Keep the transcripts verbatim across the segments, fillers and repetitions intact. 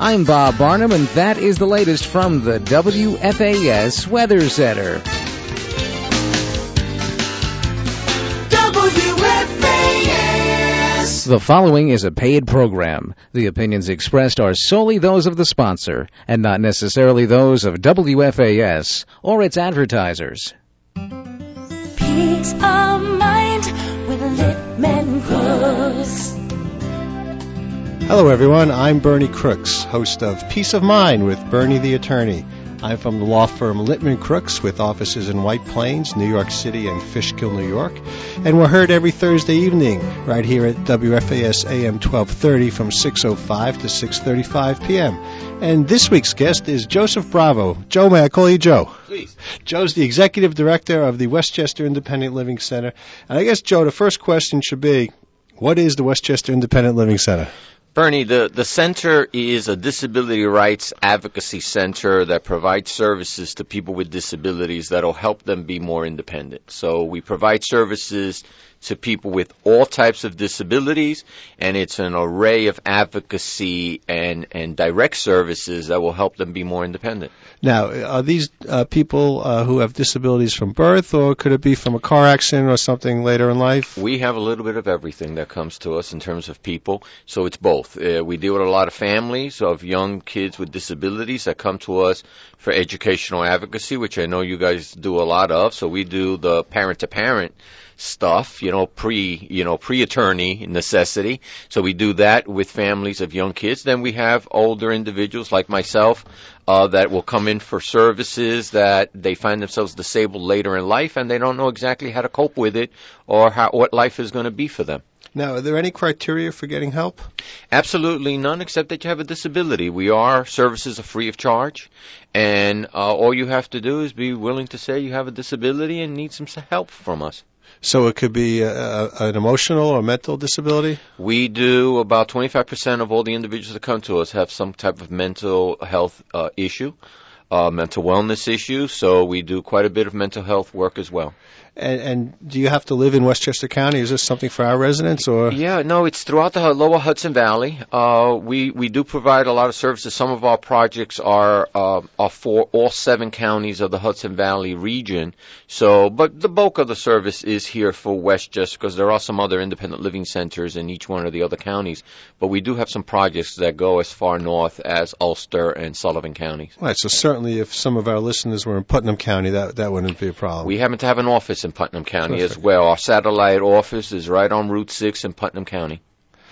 I'm Bob Barnum, and that is the latest from the W F A S Weather Center. W F A S. The following is a paid program. The opinions expressed are solely those of the sponsor, and not necessarily those of W F A S or its advertisers. Peace of mind with Littman Crooks. Hello, everyone. I'm Bernie Crooks, host of Peace of Mind with Bernie the Attorney. I'm from the law firm Littman Crooks with offices in White Plains, New York City, and Fishkill, New York. And we're heard every Thursday evening right here at W F A S A M twelve thirty from six oh five to six thirty-five p.m. And this week's guest is Joseph Bravo. Joe, may I call you Joe? Please. Joe's the executive director of the Westchester Independent Living Center. And I guess, Joe, the first question should be, what is the Westchester Independent Living Center? Bernie, the, the center is a disability rights advocacy center that provides services to people with disabilities that will help them be more independent. So we provide services to people with all types of disabilities, and it's an array of advocacy and, and direct services that will help them be more independent. Now, are these uh, people uh, who have disabilities from birth, or could it be from a car accident or something later in life? We have a little bit of everything that comes to us in terms of people, so it's both. Uh, we deal with a lot of families of young kids with disabilities that come to us for educational advocacy, which I know you guys do a lot of. So we do the parent-to-parent stuff, you know, pre, you know, pre-attorney necessity. So we do that with families of young kids. Then we have older individuals like myself uh, that will come in for services that they find themselves disabled later in life and they don't know exactly how to cope with it or how, what life is going to be for them. Now, are there any criteria for getting help? Absolutely none, except that you have a disability. We are services are free of charge, and uh, all you have to do is be willing to say you have a disability and need some help from us. So it could be a, a, an emotional or mental disability? We do about twenty-five percent of all the individuals that come to us have some type of mental health uh, issue, uh, mental wellness issue, so we do quite a bit of mental health work as well. And, and do you have to live in Westchester County? Is this something for our residents, or? Yeah, no, it's throughout the lower Hudson Valley. Uh, we, we do provide a lot of services. Some of our projects are, uh, are for all seven counties of the Hudson Valley region. So, but the bulk of the service is here for Westchester because there are some other independent living centers in each one of the other counties. But we do have some projects that go as far north as Ulster and Sullivan counties. Right, so certainly if some of our listeners were in Putnam County, that, that wouldn't be a problem. We happen to have an office in Putnam County Perfect. as well. Our satellite office is right on Route six in Putnam County.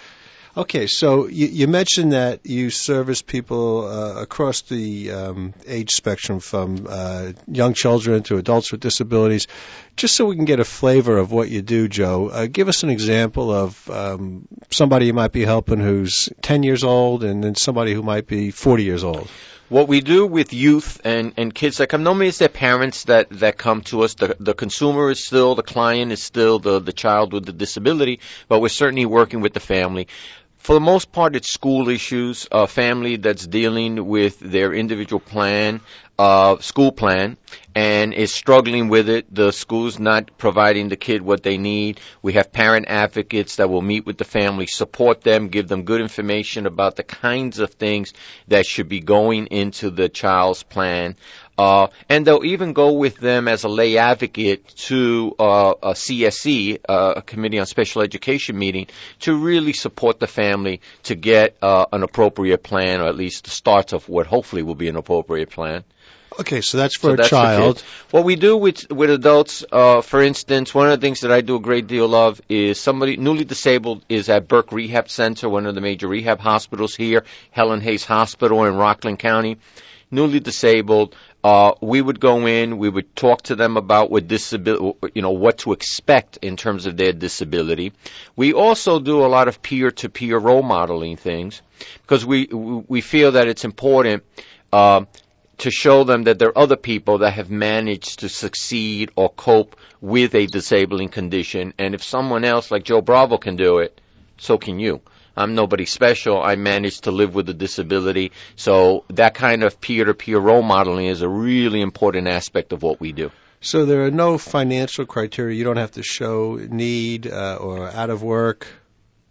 Okay, so you, you mentioned that you service people uh, across the um, age spectrum from uh, young children to adults with disabilities. Just so we can get a flavor of what you do, Joe, uh, give us an example of um, somebody you might be helping who's ten years old and then somebody who might be forty years old. What we do with youth and, and kids that come, normally it's their parents that, that come to us. The, the consumer is still, the client is still the, the child with the disability, but we're certainly working with the family. For the most part, it's school issues, a family that's dealing with their individual plan, uh, school plan, and is struggling with it. The school's not providing the kid what they need. We have parent advocates that will meet with the family, support them, give them good information about the kinds of things that should be going into the child's plan. Uh, and they'll even go with them as a lay advocate to uh, a C S E, uh, a Committee on Special Education meeting, to really support the family to get uh, an appropriate plan, or at least the start of what hopefully will be an appropriate plan. Okay, so that's for so a that's child. What we do with with adults, uh, for instance, one of the things that I do a great deal of is somebody newly disabled is at Burke Rehab Center, one of the major rehab hospitals here, Helen Hayes Hospital in Rockland County. Newly disabled, uh, we would go in, we would talk to them about what disability, you know, what to expect in terms of their disability. We also do a lot of peer-to-peer role modeling things because we we feel that it's important uh, to show them that there are other people that have managed to succeed or cope with a disabling condition, and if someone else like Joe Bravo can do it, so can you. I'm nobody special. I managed to live with a disability. So that kind of peer-to-peer role modeling is a really important aspect of what we do. So there are no financial criteria. You don't have to show need uh, or out of work.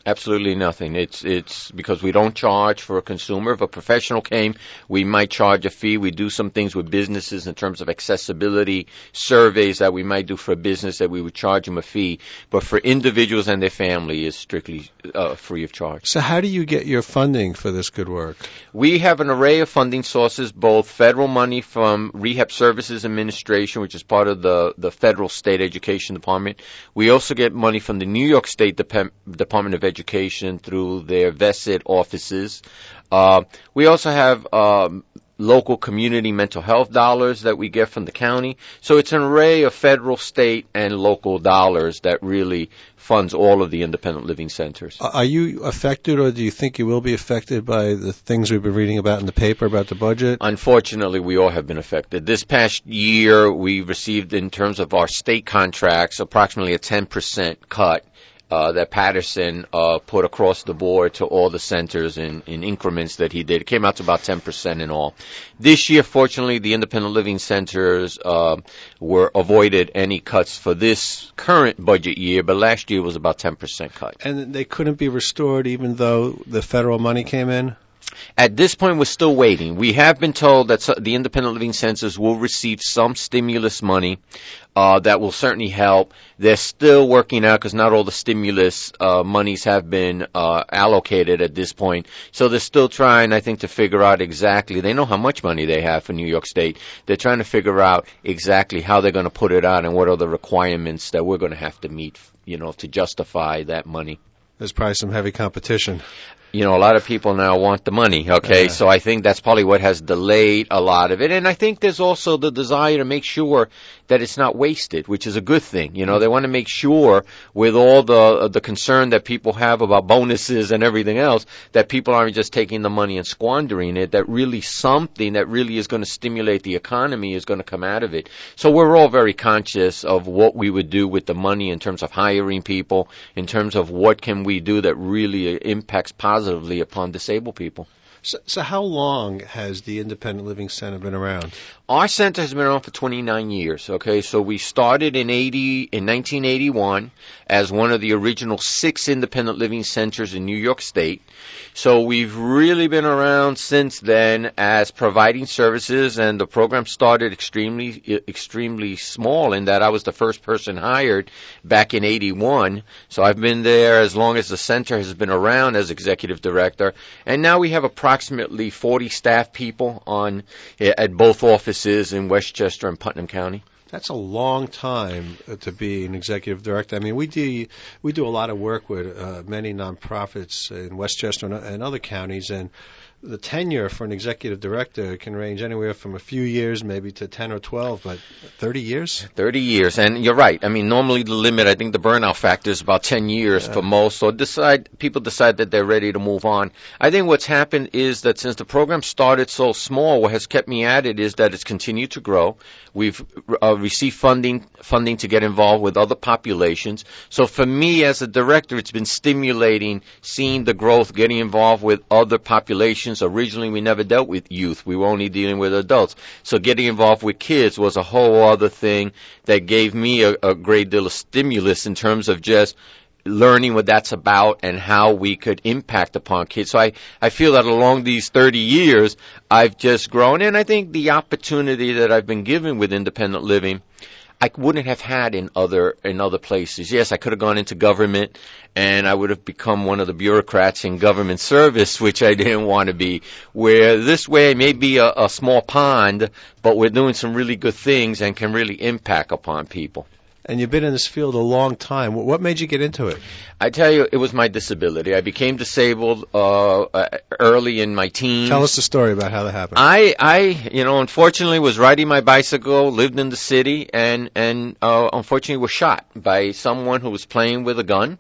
Absolutely nothing. It's it's because we don't charge for a consumer. If a professional came, we might charge a fee. We do some things with businesses in terms of accessibility surveys that we might do for a business that we would charge them a fee. But for individuals and their family, it's strictly uh, free of charge. So how do you get your funding for this good work? We have an array of funding sources, both federal money from Rehab Services Administration, which is part of the, the federal state education department. We also get money from the New York State Dep- Department of Education through their vested offices. Uh, we also have um, local community mental health dollars that we get from the county. So it's an array of federal, state, and local dollars that really funds all of the independent living centers. Are you affected, or do you think you will be affected by the things we've been reading about in the paper about the budget? Unfortunately, we all have been affected. This past year, we received, in terms of our state contracts, approximately a ten percent cut. Uh, that Patterson uh, put across the board to all the centers in, in increments that he did. It came out to about ten percent in all. This year, fortunately, the independent living centers uh, were avoided any cuts for this current budget year, but last year was about ten percent cut. And they couldn't be restored even though the federal money came in? At this point, we're still waiting. We have been told that the independent living centers will receive some stimulus money uh, that will certainly help. They're still working out because not all the stimulus uh, monies have been uh, allocated at this point. So they're still trying, I think, to figure out exactly. They know how much money they have for New York State. They're trying to figure out exactly how they're going to put it out and what are the requirements that we're going to have to meet, you know, to justify that money. There's probably some heavy competition. You know, a lot of people now want the money, okay? Yeah. So I think that's probably what has delayed a lot of it. And I think there's also the desire to make sure that it's not wasted, which is a good thing. You know, they want to make sure, with all the the concern that people have about bonuses and everything else, that people aren't just taking the money and squandering it, that really something that really is going to stimulate the economy is going to come out of it. So we're all very conscious of what we would do with the money in terms of hiring people, in terms of what can we do that really impacts positively upon disabled people. So, so how long has the Independent Living Center been around? Our center has been around for twenty-nine years, okay? So we started in eighty in nineteen eighty-one as one of the original six independent living centers in New York State. So we've really been around since then as providing services, and the program started extremely extremely small in that I was the first person hired back in eighty-one. So I've been there as long as the center has been around as executive director, and now we have approximately forty staff people on at both offices in Westchester and Putnam County. That's a long time uh, to be an executive director. I mean, we do we do a lot of work with uh, many nonprofits in Westchester and, and other counties, and the tenure for an executive director can range anywhere from a few years maybe to ten or twelve, but thirty years? thirty years. And you're right. I mean, normally the limit, I think the burnout factor is about ten years yeah. for most. So decide people decide that they're ready to move on. I think what's happened is that since the program started so small, what has kept me at it is that it's continued to grow. We've uh, received funding funding to get involved with other populations. So for me as a director, it's been stimulating seeing the growth, getting involved with other populations. Originally, we never dealt with youth. We were only dealing with adults. So getting involved with kids was a whole other thing that gave me a, a great deal of stimulus in terms of just learning what that's about and how we could impact upon kids. So I, I feel that along these thirty years, I've just grown. And I think the opportunity that I've been given with independent living, I wouldn't have had in other in other places. Yes, I could have gone into government, and I would have become one of the bureaucrats in government service, which I didn't want to be. Where this way may be a, a small pond, but we're doing some really good things and can really impact upon people. And you've been in this field a long time. What made you get into it? I tell you, it was my disability. I became disabled uh, early in my teens. Tell us the story about how that happened. I, I, you know, unfortunately was riding my bicycle, lived in the city, and, and uh, unfortunately was shot by someone who was playing with a gun.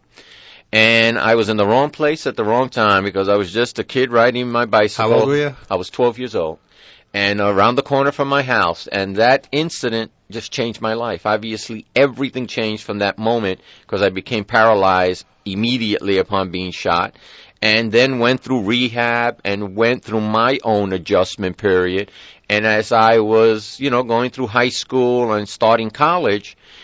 And I was in the wrong place at the wrong time because I was just a kid riding my bicycle. How old were you? I was twelve years old. And around the corner from my house. And that incident just changed my life. Obviously, everything changed from that moment because I became paralyzed immediately upon being shot, and then went through rehab and went through my own adjustment period. And as I was, you know, going through high school and starting college,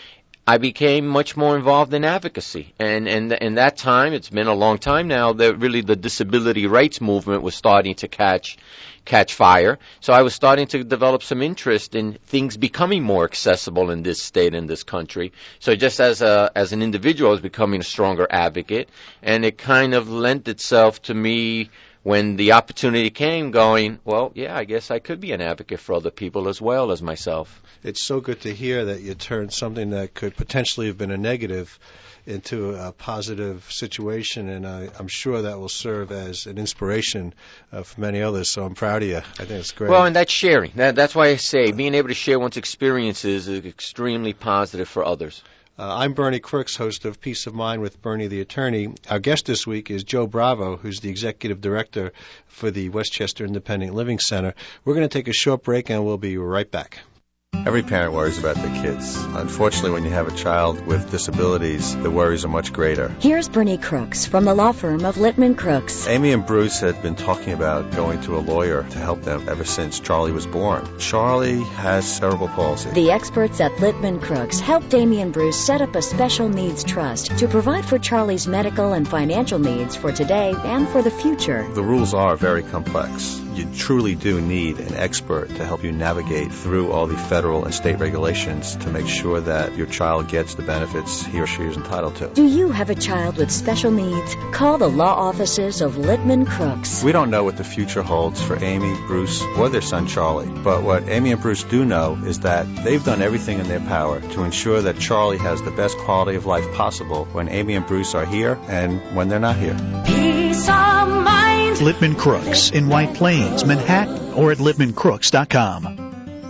I became much more involved in advocacy. And and in that time, it's been a long time now, that really the disability rights movement was starting to catch catch fire. So I was starting to develop some interest in things becoming more accessible in this state, in this country. So just as a as an individual, I was becoming a stronger advocate, and it kind of lent itself to me when the opportunity came, going, well, yeah, I guess I could be an advocate for other people as well as myself. It's so good to hear that you turned something that could potentially have been a negative into a positive situation, and I, I'm sure that will serve as an inspiration uh, for many others, so I'm proud of you. I think it's great. Well, and that's sharing. That, that's why I say being able to share one's experiences is extremely positive for others. Uh, I'm Bernie Crooks, host of Peace of Mind with Bernie the Attorney. Our guest this week is Joe Bravo, who's the Executive Director for the Westchester Independent Living Center. We're going to take a short break, and we'll be right back. Every parent worries about their kids. Unfortunately, when you have a child with disabilities, the worries are much greater. Here's Bernie Crooks from the law firm of Littman Crooks. Amy and Bruce had been talking about going to a lawyer to help them ever since Charlie was born. Charlie has cerebral palsy. The experts at Littman Crooks helped Amy and Bruce set up a special needs trust to provide for Charlie's medical and financial needs for today and for the future. The rules are very complex. You truly do need an expert to help you navigate through all the federal and state regulations to make sure that your child gets the benefits he or she is entitled to. Do you have a child with special needs? Call the law offices of Littman Crooks. We don't know what the future holds for Amy, Bruce, or their son Charlie, but what Amy and Bruce do know is that they've done everything in their power to ensure that Charlie has the best quality of life possible when Amy and Bruce are here and when they're not here. Peace of mind. Littman Crooks in White Plains, Manhattan, or at littman crooks dot com.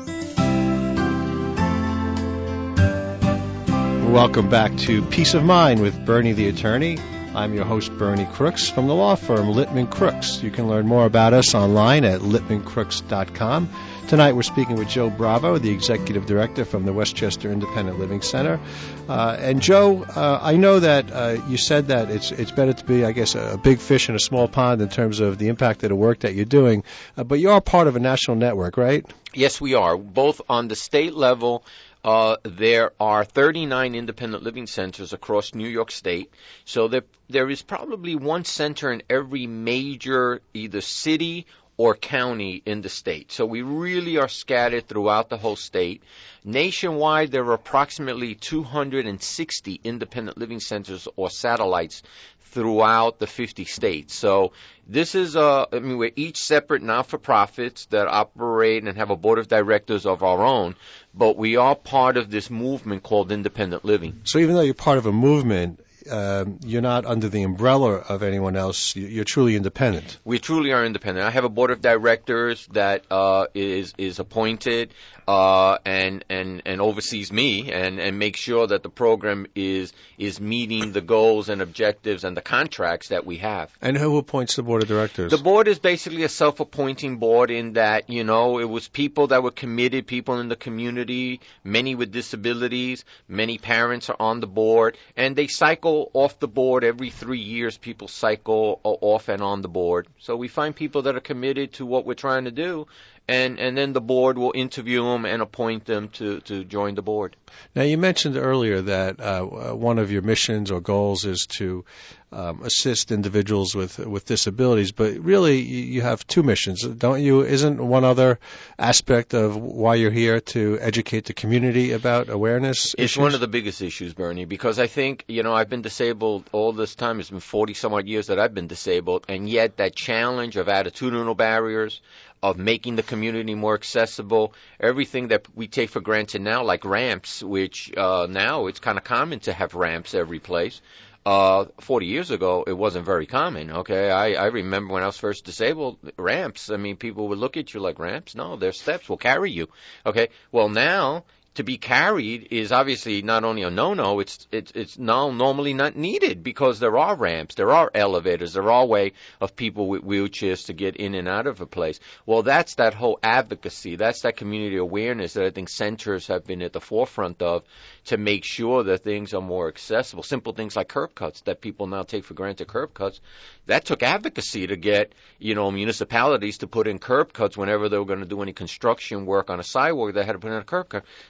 Welcome back to Peace of Mind with Bernie the Attorney. I'm your host, Bernie Crooks, from the law firm Littman Crooks. You can learn more about us online at littman crooks dot com. Tonight we're speaking with Joe Bravo, the Executive Director from the Westchester Independent Living Center. Uh, and Joe, uh, I know that uh, you said that it's it's better to be, I guess, a big fish in a small pond in terms of the impact of the work that you're doing. Uh, but you are part of a national network, right? Yes, we are, both on the state level. Uh, there are thirty-nine independent living centers across New York State. So there, there is probably one center in every major either city or county in the state. So we really are scattered throughout the whole state. Nationwide, there are approximately two hundred sixty independent living centers or satellites throughout the fifty states. So this is, uh, I mean, we're each separate not-for-profits that operate and have a board of directors of our own, but we are part of this movement called independent living. So even though you're part of a movement, um, you're not under the umbrella of anyone else. You're truly independent. We truly are independent. I have a board of directors that uh, is is appointed uh, and and and oversees me and and makes sure that the program is is meeting the goals and objectives and the contracts that we have. And who appoints the board of directors? The board is basically a self-appointing board in that, you know, it was people that were committed, people in the community, many with disabilities, many parents are on the board, and they cycle off the board every three years. People cycle off and on the board. So we find people that are committed to what we're trying to do, and, and then the board will interview them and appoint them to, to join the board. Now, you mentioned earlier that uh, one of your missions or goals is to um, assist individuals with with disabilities, but really you have two missions, don't you? Isn't one other aspect of why you're here to educate the community about awareness It's issues? one of the biggest issues, Bernie, because I think, you know, I've been disabled all this time. It's been forty-some-odd years that I've been disabled, and yet that challenge of attitudinal barriers, of making the community more accessible, everything that we take for granted now, like ramps, which uh, now it's kind of common to have ramps every place. Uh, forty years ago, it wasn't very common, okay? I, I remember when I was first disabled, ramps, I mean, people would look at you like, ramps? No, they're steps, we'll carry you, okay? Well, now, to be carried is obviously not only a no-no, it's it's it's now normally not needed because there are ramps, there are elevators, there are way of people with wheelchairs to get in and out of a place. Well, that's that whole advocacy, that's that community awareness that I think centers have been at the forefront of to make sure that things are more accessible. Simple things like curb cuts that people now take for granted, curb cuts. That took advocacy to get, you know, municipalities to put in curb cuts whenever they were going to do any construction work on a sidewalk. They had to put in a curb cut.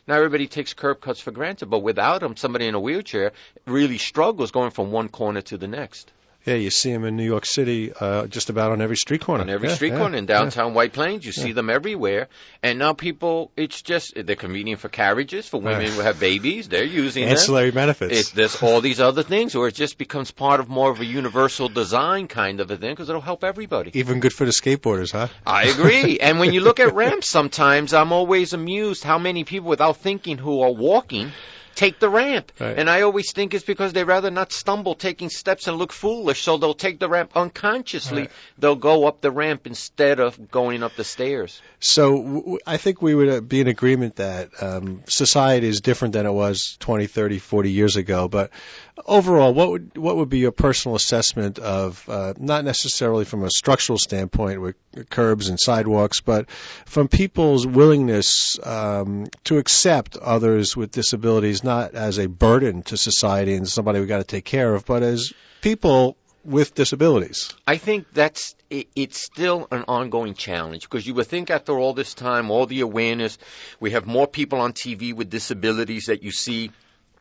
Now everybody takes curb cuts for granted, but without them, somebody in a wheelchair really struggles going from one corner to the next. Yeah, you see them in New York City uh, just about on every street corner. On every yeah, street yeah, corner in downtown yeah. White Plains, you yeah. see them everywhere. And now people, it's just, they're convenient for carriages, for women right. who have babies, they're using ancillary them. benefits. It's, there's all these other things, or it just becomes part of more of a universal design kind of a thing, because it'll help everybody. Even good for the skateboarders, huh? I agree. And when you look at ramps sometimes, I'm always amused how many people without thinking who are walking take the ramp. Right. And I always think it's because they rather not stumble taking steps and look foolish, so they'll take the ramp unconsciously. Right. They'll go up the ramp instead of going up the stairs. So w- w- I think we would uh, be in agreement that um, society is different than it was twenty, thirty, forty years ago. But overall, what would what would be your personal assessment of, uh, not necessarily from a structural standpoint with curbs and sidewalks, but from people's willingness um, to accept others with disabilities, not as a burden to society and somebody we got to take care of, but as people with disabilities? I think that's it, it's still an ongoing challenge, because you would think after all this time, all the awareness, we have more people on T V with disabilities that you see.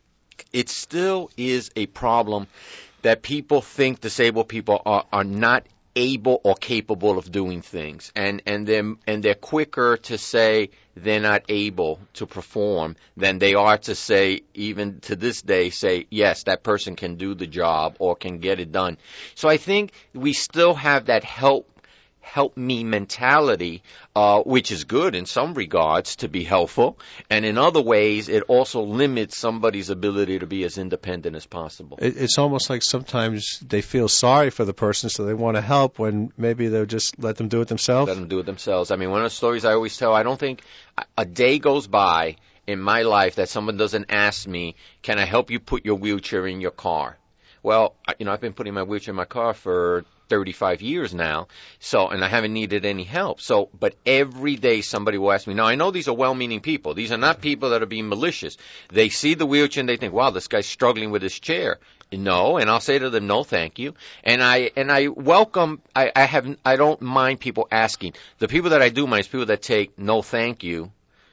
It still is a problem that people think disabled people are, are not able or capable of doing things, and and they're and they're quicker to say they're not able to perform than they are to say, even to this day, say yes, that person can do the job or can get it done. So I think we still have that help help me mentality, uh, which is good in some regards to be helpful, and in other ways it also limits somebody's ability to be as independent as possible. It, it's almost like sometimes they feel sorry for the person, so they want to help when maybe they'll just let them do it themselves. Let them do it themselves. I mean, one of the stories I always tell, I don't think a day goes by in my life that someone doesn't ask me, can I help you put your wheelchair in your car? Well, you know, I've been putting my wheelchair in my car for thirty-five years now, so, and I haven't needed any help. So, but every day somebody will ask me. Now, I know these are well-meaning people. These are not people that are being malicious. They see the wheelchair and they think, wow, this guy's struggling with his chair. No, and I'll say to them, no, thank you. And I, and I welcome, I, I have, I don't mind people asking. The people that I do mind is people that take no, thank you.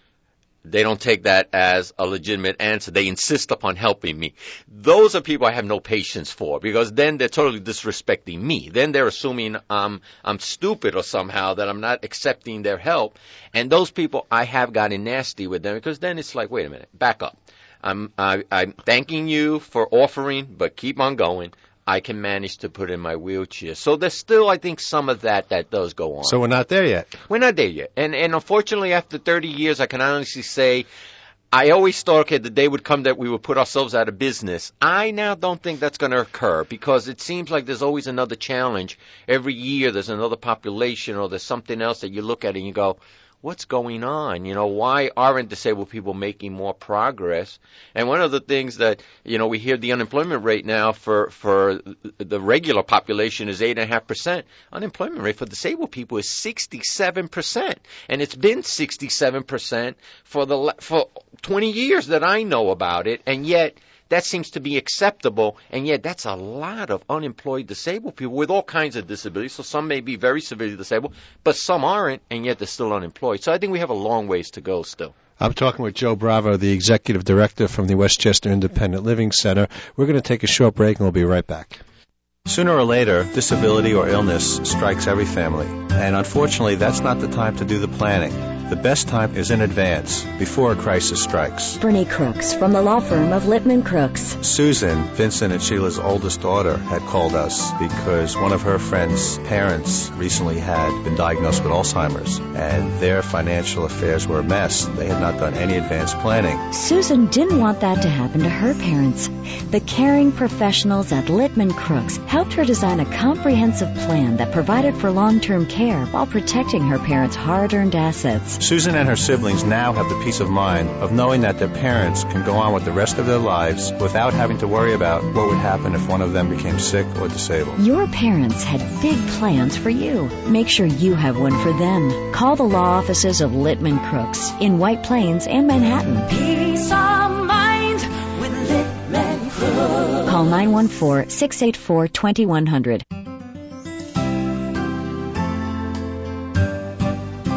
They don't take that as a legitimate answer. They insist upon helping me. Those are people I have no patience for, because then they're totally disrespecting me. Then they're assuming I'm, I'm stupid or somehow that I'm not accepting their help. And those people, I have gotten nasty with them, because then it's like, wait a minute, back up. I'm, I, I'm thanking you for offering, but keep on going. I can manage to put in my wheelchair. So there's still, I think, some of that that does go on. So we're not there yet. We're not there yet. And and unfortunately, after thirty years, I can honestly say, I always thought, okay, the day would come that we would put ourselves out of business. I now don't think that's going to occur, because it seems like there's always another challenge. Every year there's another population, or there's something else that you look at and you go, what's going on? You know, why aren't disabled people making more progress? And one of the things that, you know, we hear the unemployment rate now for, for the regular population is eight point five percent. Unemployment rate for disabled people is sixty-seven percent. And it's been sixty-seven percent for the for twenty years that I know about it. And yet that seems to be acceptable, and yet that's a lot of unemployed disabled people with all kinds of disabilities. So some may be very severely disabled, but some aren't, and yet they're still unemployed. So I think we have a long ways to go still. I'm talking with Joe Bravo, the Executive Director from the Westchester Independent Living Center. We're going to take a short break, and we'll be right back. Sooner or later, disability or illness strikes every family, and unfortunately, that's not the time to do the planning. The best time is in advance, before a crisis strikes. Bernie Crooks from the law firm of Littman Crooks. Susan, Vincent and Sheila's oldest daughter, had called us because one of her friend's parents recently had been diagnosed with Alzheimer's, and their financial affairs were a mess. They had not done any advanced planning. Susan didn't want that to happen to her parents. The caring professionals at Littman Crooks helped her design a comprehensive plan that provided for long-term care while protecting her parents' hard-earned assets. Susan and her siblings now have the peace of mind of knowing that their parents can go on with the rest of their lives without having to worry about what would happen if one of them became sick or disabled. Your parents had big plans for you. Make sure you have one for them. Call the law offices of Littman Crooks in White Plains and Manhattan. Peace of mind with Littman Crooks. Call nine one four, six eight four, two one zero zero.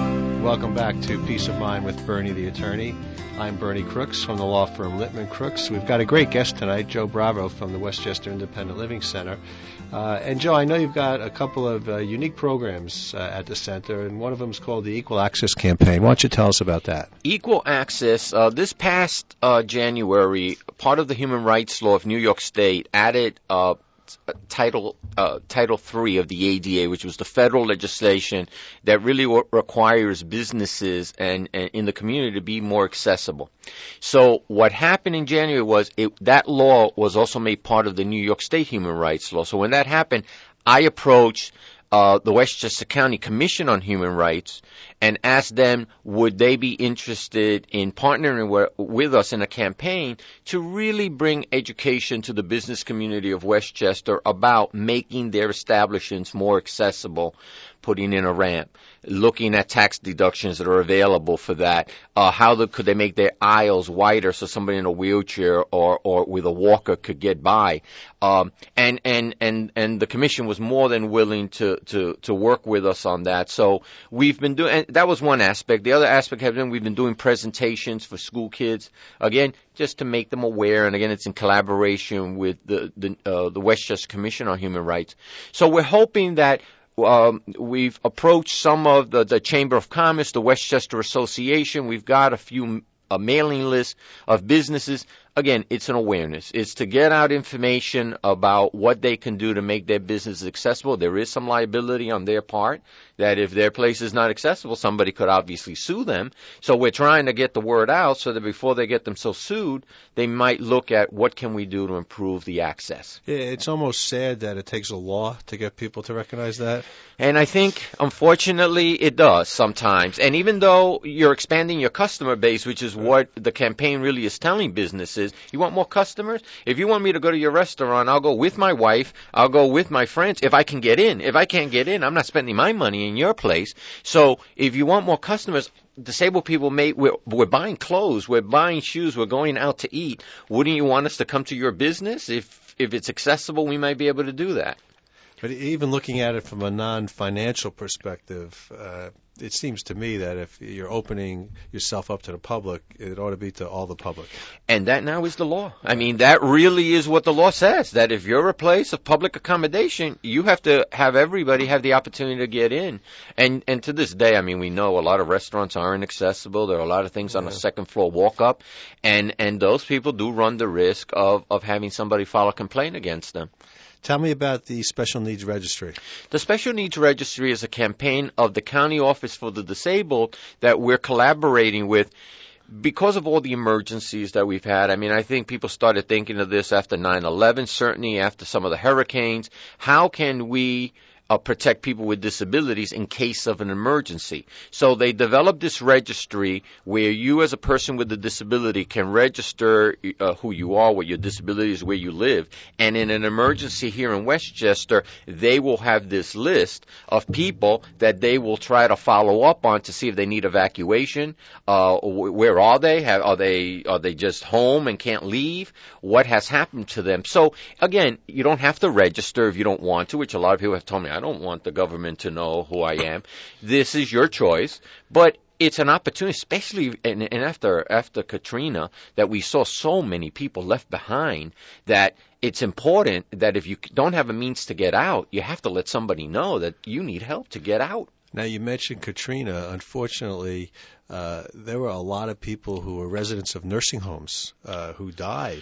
welcome back to Peace of Mind with Bernie the Attorney. I'm Bernie Crooks from the law firm Littman Crooks. We've got a great guest tonight, Joe Bravo from the Westchester Independent Living Center. Uh, and Joe, I know you've got a couple of uh, unique programs uh, at the center, and one of them is called the Equal Access Campaign. Why don't you tell us about that? Equal Access, uh, this past uh, January, part of the Human Rights Law of New York State added uh, Title uh, Title three of the A D A, which was the federal legislation that really w- requires businesses and, and in the community to be more accessible. So what happened in January was it, that law was also made part of the New York State Human Rights Law. So when that happened, I approached uh, the Westchester County Commission on Human Rights and asked them would they be interested in partnering w- with us in a campaign to really bring education to the business community of Westchester about making their establishments more accessible, putting in a ramp, looking at tax deductions that are available for that, uh, how the, could they make their aisles wider so somebody in a wheelchair or, or with a walker could get by. Um, and, and, and, and the commission was more than willing to, to, to work with us on that. So we've been doing, and that was one aspect. The other aspect has been we've been doing presentations for school kids, again, just to make them aware. And again, it's in collaboration with the, the, uh, the Westchester Commission on Human Rights. So we're hoping that Um, we've approached some of the, the Chamber of Commerce, the Westchester Association. We've got a few a mailing list of businesses. Again, it's an awareness. It's to get out information about what they can do to make their business accessible. There is some liability on their part that if their place is not accessible, somebody could obviously sue them. So we're trying to get the word out so that before they get themselves sued, they might look at what can we do to improve the access. Yeah, it's almost sad that it takes a law to get people to recognize that. And I think, unfortunately, it does sometimes. And even though you're expanding your customer base, which is what the campaign really is telling businesses, you want more customers? If you want me to go to your restaurant, I'll go with my wife. I'll go with my friends if I can get in. If I can't get in, I'm not spending my money in your place. So if you want more customers, disabled people may, we're, we're buying clothes, we're buying shoes, we're going out to eat. Wouldn't you want us to come to your business? If, if it's accessible, we might be able to do that. But even looking at it from a non-financial perspective, uh, it seems to me that if you're opening yourself up to the public, it ought to be to all the public. And that now is the law. I mean, that really is what the law says, that if you're a place of public accommodation, you have to have everybody have the opportunity to get in. And and to this day, I mean, we know a lot of restaurants aren't accessible. There are a lot of things on Yeah. the second floor walk-up. And, and those people do run the risk of, of having somebody file a complaint against them. Tell me about the Special Needs Registry. The Special Needs Registry is a campaign of the County Office for the Disabled that we're collaborating with because of all the emergencies that we've had. I mean, I think people started thinking of this after nine eleven, certainly after some of the hurricanes. How can we Uh, protect people with disabilities in case of an emergency? So they developed this registry where you as a person with a disability can register uh, who you are, what your disability is, where you live. And in an emergency here in Westchester, they will have this list of people that they will try to follow up on to see if they need evacuation. Uh, where are they? Have, are they are they just home and can't leave? What has happened to them? So again, you don't have to register if you don't want to, which a lot of people have told me, I don't want the government to know who I am. This is your choice, but it's an opportunity, especially and, and after after Katrina, that we saw so many people left behind, that it's important that if you don't have a means to get out, you have to let somebody know that you need help to get out. Now, you mentioned Katrina. Unfortunately, uh, there were a lot of people who were residents of nursing homes uh, who died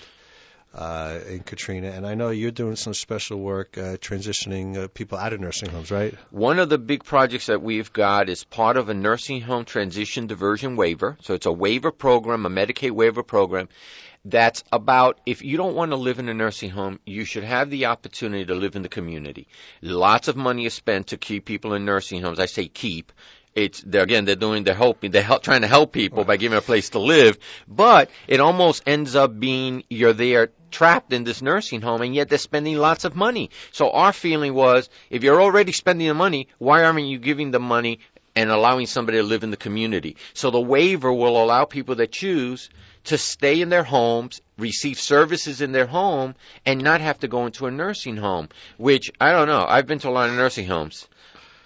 Uh, in Katrina, and I know you're doing some special work uh, transitioning uh, people out of nursing homes, right? One of the big projects that we've got is part of a nursing home transition diversion waiver. So it's a waiver program, a Medicaid waiver program, that's about if you don't want to live in a nursing home, you should have the opportunity to live in the community. Lots of money is spent to keep people in nursing homes. I say keep. It's they're, again, they're doing, they're helping, they're help, trying to help people by giving a place to live, but it almost ends up being you're there trapped in this nursing home, and yet they're spending lots of money. So our feeling was, if you're already spending the money, why aren't you giving the money and allowing somebody to live in the community? So the waiver will allow people that choose to stay in their homes, receive services in their home, and not have to go into a nursing home, which, I don't know, I've been to a lot of nursing homes.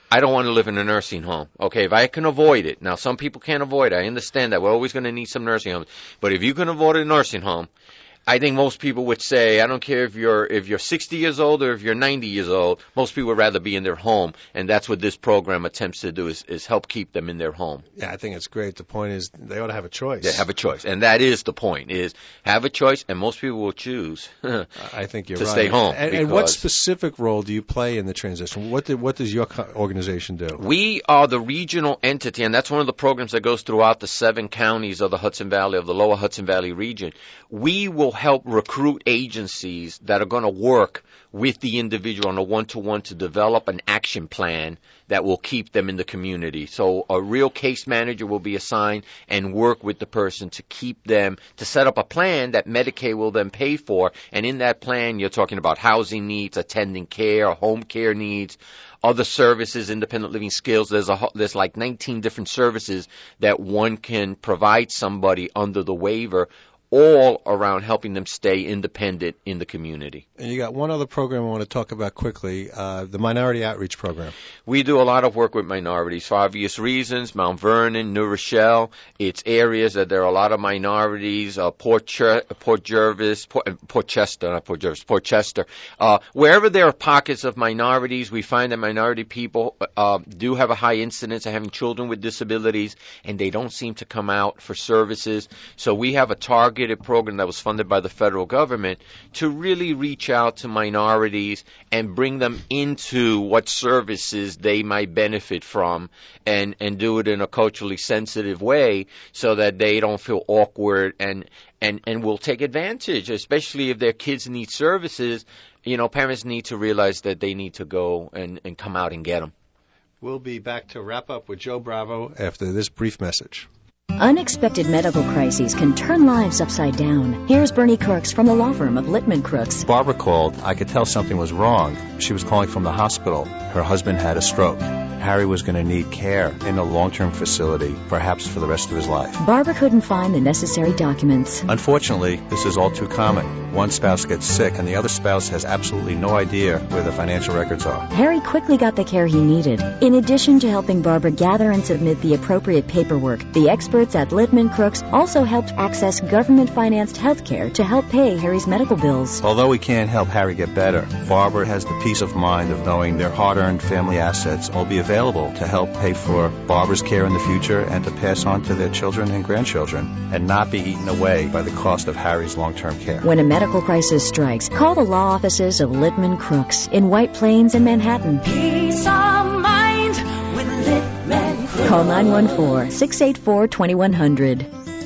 I don't want to live in a nursing home. Okay, if I can avoid it. Now, some people can't avoid it. I understand that. We're always going to need some nursing homes. But if you can avoid a nursing home, I think most people would say, I don't care if you're if you're sixty years old or if you're ninety years old, most people would rather be in their home, and that's what this program attempts to do is, is help keep them in their home. Yeah, I think it's great. The point is they ought to have a choice. They have a choice, and that is the point, is have a choice, and most people will choose I think you're to right. stay home. And, and what specific role do you play in the transition? What, do, what does your co- organization do? We are the regional entity, and that's one of the programs that goes throughout the seven counties of the Hudson Valley, of the lower Hudson Valley region. We will help recruit agencies that are going to work with the individual on a one-to-one to develop an action plan that will keep them in the community. So a real case manager will be assigned and work with the person to keep them, to set up a plan that Medicaid will then pay for. And in that plan, you're talking about housing needs, attending care, home care needs, other services, independent living skills. There's a there's like nineteen different services that one can provide somebody under the waiver, all around helping them stay independent in the community. And you got one other program I want to talk about quickly, uh, the Minority Outreach Program. We do a lot of work with minorities for obvious reasons. Mount Vernon, New Rochelle, it's areas that there are a lot of minorities, uh, Port, Ch- Port Jervis, Port, Port Chester, not Port Jervis, Port Chester. Uh, wherever there are pockets of minorities, we find that minority people uh, do have a high incidence of having children with disabilities, and they don't seem to come out for services. So we have a target program that was funded by the federal government to really reach out to minorities and bring them into what services they might benefit from, and, and do it in a culturally sensitive way so that they don't feel awkward and, and, and will take advantage, especially if their kids need services. You know, parents need to realize that they need to go and, and come out and get them. We'll be back to wrap up with Joe Bravo after this brief message. Unexpected medical crises can turn lives upside down. Here's Bernie Crooks from the law firm of Littman Crooks. Barbara called. I could tell something was wrong. She was calling from the hospital. Her husband had a stroke. Harry was going to need care in a long-term facility, perhaps for the rest of his life. Barbara couldn't find the necessary documents. Unfortunately, this is all too common. One spouse gets sick and the other spouse has absolutely no idea where the financial records are. Harry quickly got the care he needed. In addition to helping Barbara gather and submit the appropriate paperwork, the experts at Littman Crooks also helped access government-financed health care to help pay Harry's medical bills. Although we can't help Harry get better, Barbara has the peace of mind of knowing their hard-earned family assets will be available to help pay for Barbara's care in the future and to pass on to their children and grandchildren and not be eaten away by the cost of Harry's long-term care. When a medical crisis strikes, call the law offices of Littman Crooks in White Plains and Manhattan. Peace of mind with Littman Crooks. Call nine one four, six eight four, two one zero zero.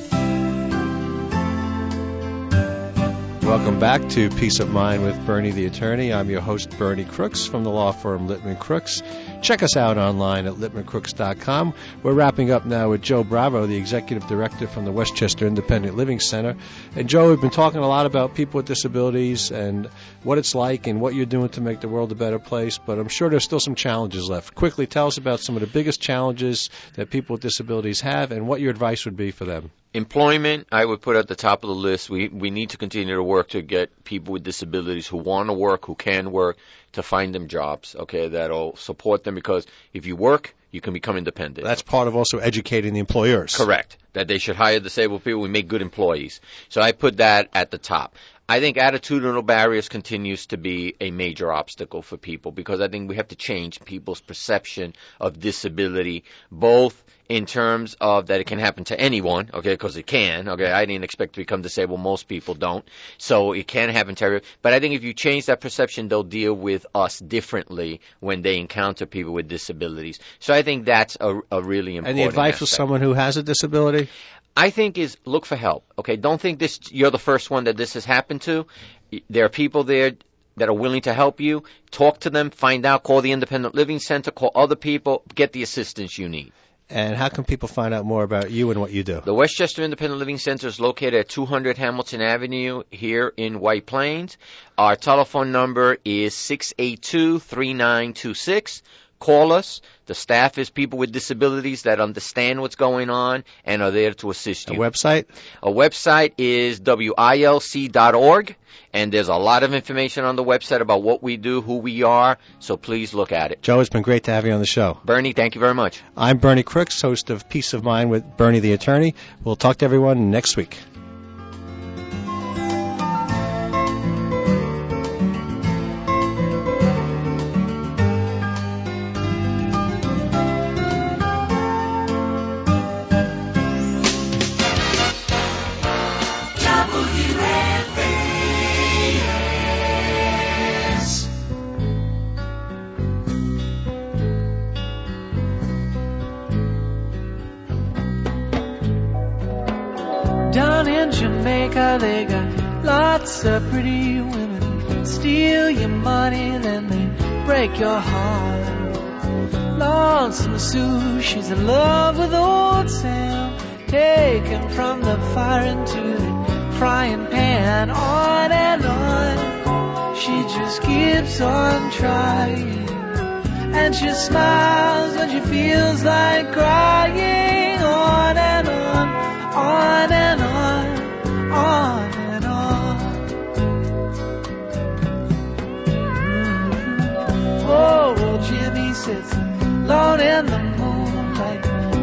Welcome back to Peace of Mind with Bernie the Attorney. I'm your host, Bernie Crooks, from the law firm Littman Crooks. Check us out online at littman crooks dot com. We're wrapping up now with Joe Bravo, the Executive Director from the Westchester Independent Living Center. And, Joe, we've been talking a lot about people with disabilities and what it's like and what you're doing to make the world a better place, but I'm sure there's still some challenges left. Quickly, tell us about some of the biggest challenges that people with disabilities have and what your advice would be for them. Employment, I would put at the top of the list. We we need to continue to work to get people with disabilities who want to work, who can work, to find them jobs, okay, that'll support them, because if you work, you can become independent. That's part of also educating the employers. Correct. That they should hire disabled people. We make good employees. So I put that at the top. I think attitudinal barriers continues to be a major obstacle for people, because I think we have to change people's perception of disability, both in terms of that it can happen to anyone, okay, because it can, okay. I didn't expect to become disabled. Most people don't. So it can happen to everyone. But I think if you change that perception, they'll deal with us differently when they encounter people with disabilities. So I think that's a, a really important And the advice for aspect. someone who has a disability? I think is look for help, okay. Don't think this you're the first one that this has happened to. There are people there that are willing to help you. Talk to them, find out, call the Independent Living Center, call other people, get the assistance you need. And how can people find out more about you and what you do? The Westchester Independent Living Center is located at two hundred Hamilton Avenue here in White Plains. Our telephone number is six eight two, three nine two six. call us. The staff is people with disabilities that understand what's going on and are there to assist you. A website? Our website is W I L C dot org, and there's a lot of information on the website about what we do, who we are, so please look at it. Joe, it's been great to have you on the show. Bernie, thank you very much. I'm Bernie Crooks, host of Peace of Mind with Bernie the Attorney. We'll talk to everyone next week. Down in Jamaica they got lots of pretty women. Steal your money, then they break your heart. Lonesome Sue, she's in love with old Sam. Taken from the fire into the frying pan. On and on, she just keeps on trying. And she smiles when she feels like crying.